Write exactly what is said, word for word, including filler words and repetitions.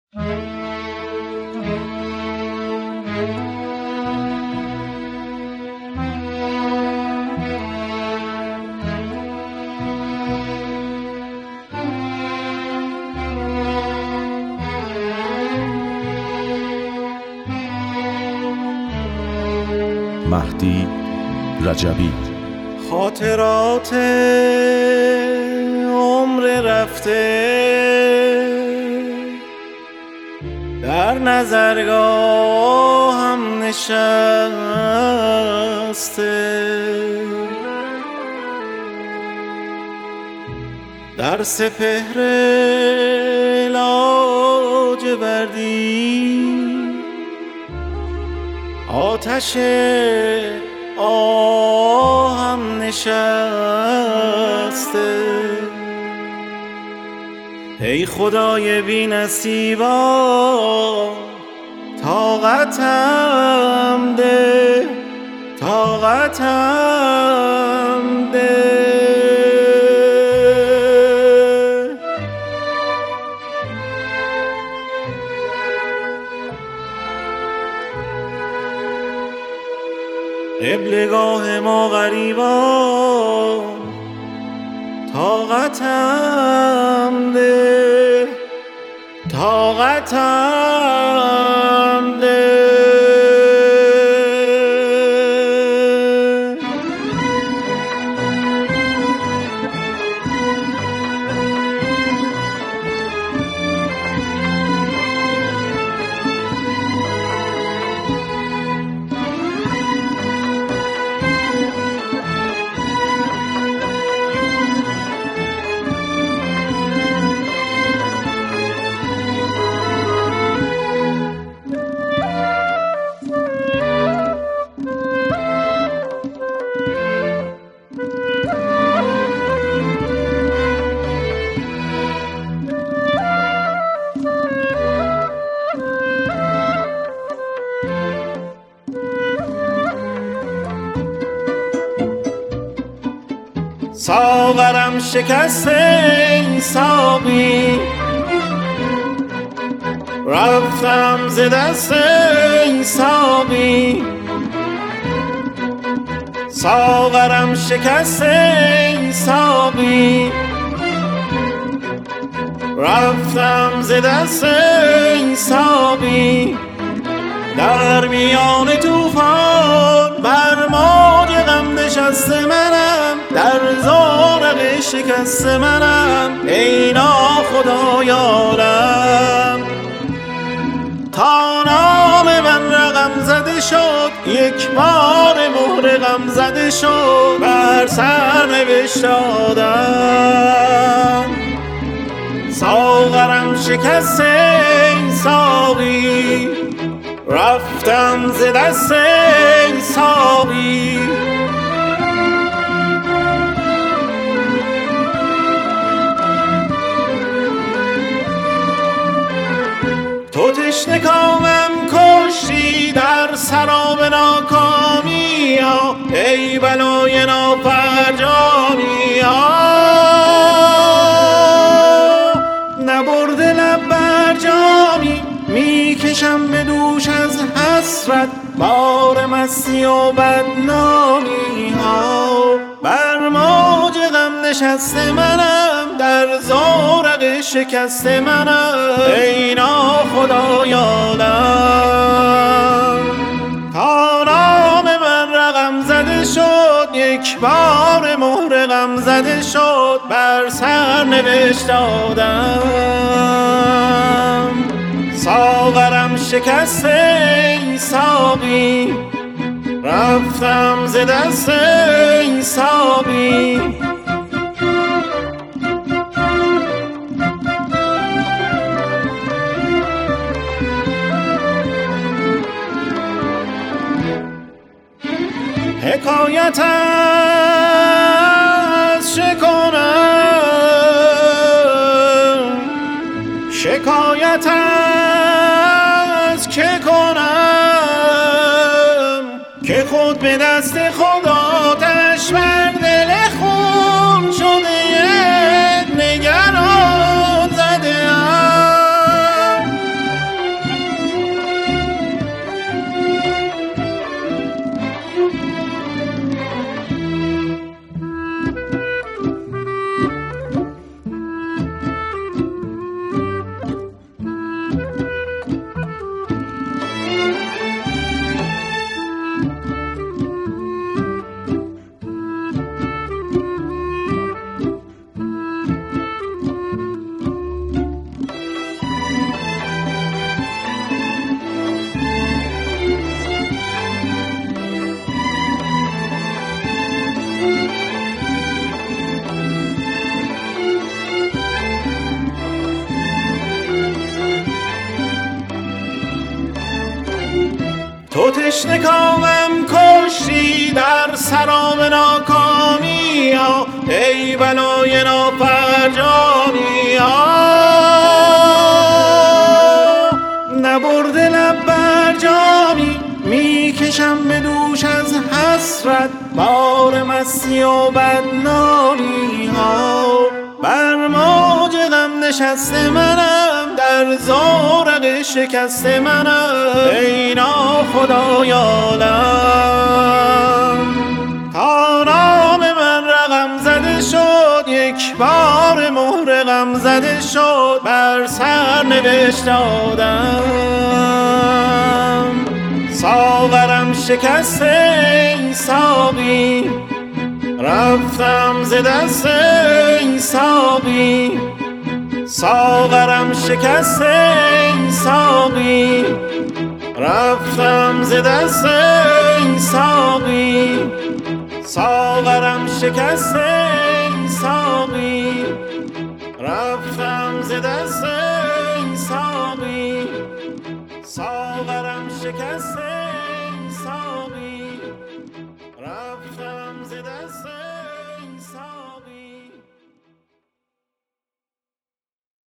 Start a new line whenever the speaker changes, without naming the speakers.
مهدی رجبی.
خاطرات عمر رفته در نظرگاه هم نشسته، در سپهر لاجوردی آتش آهم نشسته. ای خدای بی نصیبا طاقتم ده، طاقتم ده. قبلگاه ما غریبا طاقتم ده، طاقتم ده. ساغرم شکسته ساقی، رفتم ز دست ساقی. ساغرم شکسته ساقی، رفتم ز دست ساقی. در میان طوفان بر موج غم نشسته منم، در زورق شکست منم. ای ناخدای عالم تا نام من رقم زده شد، یک بار مهر غم زده شد، بر سر نوشتادم. ساغرم شکسته ساقی، رفتم ز دست ساقی. تو تشنه کامم کشتی در سراب ناکامی ها، ای بلای نافرجامی ها. نبرده لب بر جامی میکشم به دوش از حسرت، بار مستی و بدنامی ها. بر موج غم نشسته منم، در زورق شکسته منم. ای ناخدای عالم تا نام من رقم زده شد، یک بار مهر غم زده شد، بر سر نوشتادم. ساغرم شکسته ساقی، رفتم ز دست ساقی. حکایت از چه کنم، شکایت از که کنم، که خود به دست خود آتش بر دل خون شده نگران زده ام. تو تشنه کامم کشتی در سرام ناکامی ها، ای بلای نافرجامی ها. نبرده لب بر جامی میکشم به دوش از حسرت، بار مستی و بدنامی ها. بر موج غم نشسته منم، در زورق شکسته منم، ای ناخدای عالم. تا نام من رقم زده شد، یک بار مهر غم زده شد، بر سر نوشت آدم. ساغرم شکسته ای ساقی، رفتم ز دست ای ساقی. ساغرم شکسته ای ساقی، رفتم ز دست ای ساقی. ساغرم شکسته ای ساقی، رفتم ز دست ای ساقی. ساغرم شکسته ای ساقی.